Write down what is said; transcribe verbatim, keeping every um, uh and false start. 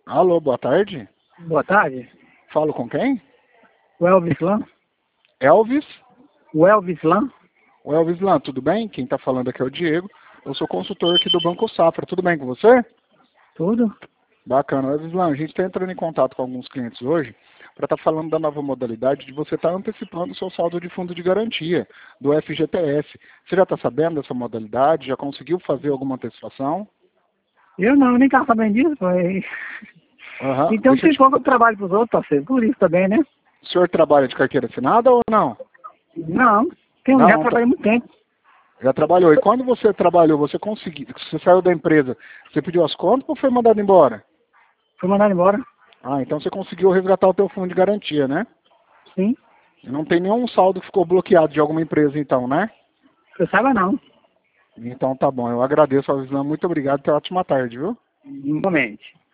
Alô, boa tarde. Boa tarde. Falo com quem? O Elvis Lan. Elvis? O Elvis Lan. O Elvis Lan, tudo bem? Quem está falando aqui é o Diego. Eu sou consultor aqui do Banco Safra. Tudo bem com você? Tudo. Bacana. Elvis Lan, a gente está entrando em contato com alguns clientes hoje para estar tá falando da nova modalidade de você estar tá antecipando o seu saldo de fundo de garantia, do F G T S. Você já está sabendo dessa modalidade? Já conseguiu fazer alguma antecipação? Eu não, nem estava sabendo disso. Foi... Uhum. Então, Deixa eu se te... for que eu trabalho para os outros, parceiro, por isso também, né? O senhor trabalha de carteira assinada ou não? Não, tenho, Não, já tá... trabalhei muito tempo. Já trabalhou. E quando você trabalhou, você conseguiu, você saiu da empresa, você pediu as contas ou foi mandado embora? Fui mandado embora. Ah, então você conseguiu resgatar o teu fundo de garantia, né? Sim. E não tem nenhum saldo que ficou bloqueado de alguma empresa então, né? Eu saiba não. Então tá bom, eu agradeço, Avislan. Muito obrigado, tenha uma ótima tarde, viu? Normalmente.